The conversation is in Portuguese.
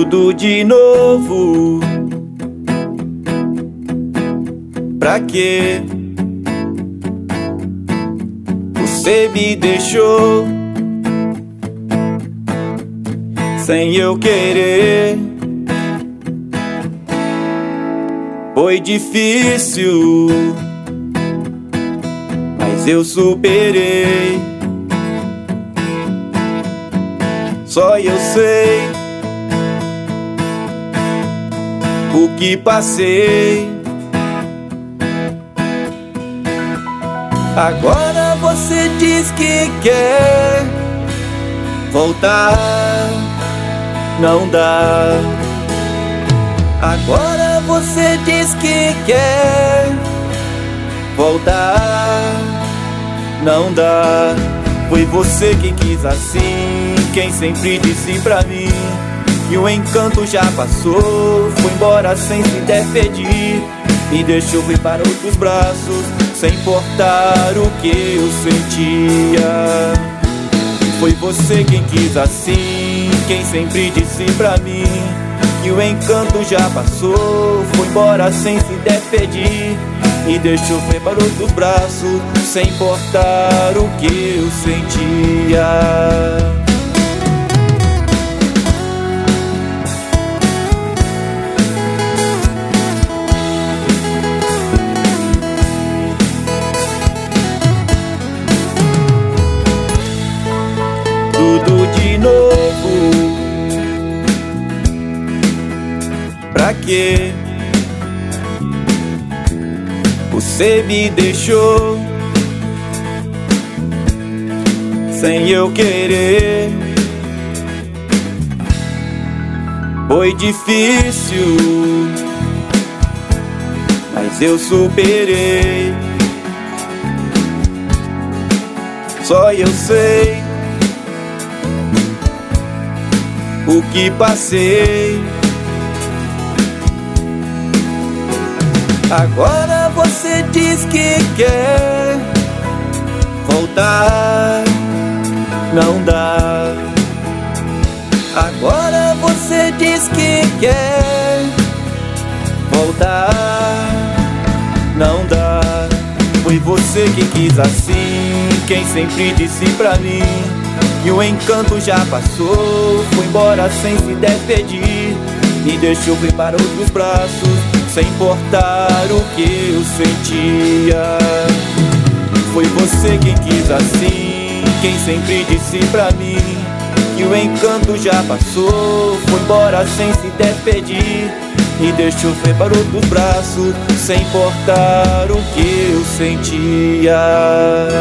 tudo de novo. Pra quê? Você me deixou sem eu querer. Foi difícil, mas eu superei. Só eu sei o que passei. Agora você diz que quer voltar, não dá. Agora você diz que quer voltar, não dá. Foi você quem quis assim, quem sempre disse pra mim que o encanto já passou. Foi embora sem se despedir, me deixou ir para outros braços, sem importar o que eu sentia. Foi você quem quis assim, quem sempre disse pra mim que o encanto já passou. Foi embora sem se despedir, me deixou ir para outros braços, sem importar o que eu sentia. Tudo de novo. Pra quê? Você me deixou sem eu querer. Foi difícil, mas eu superei. Só eu sei o que passei. Agora você diz que quer voltar, não dá. Agora você diz que quer voltar, não dá. Foi você quem quis assim, quem sempre disse pra mim que o encanto já passou. Foi embora sem se despedir, me deixou ir para outros braços, sem importar o que eu sentia. Foi você quem quis assim, quem sempre disse pra mim que o encanto já passou. Foi embora sem se despedir, me deixou ir para outros braços, sem importar o que eu sentia.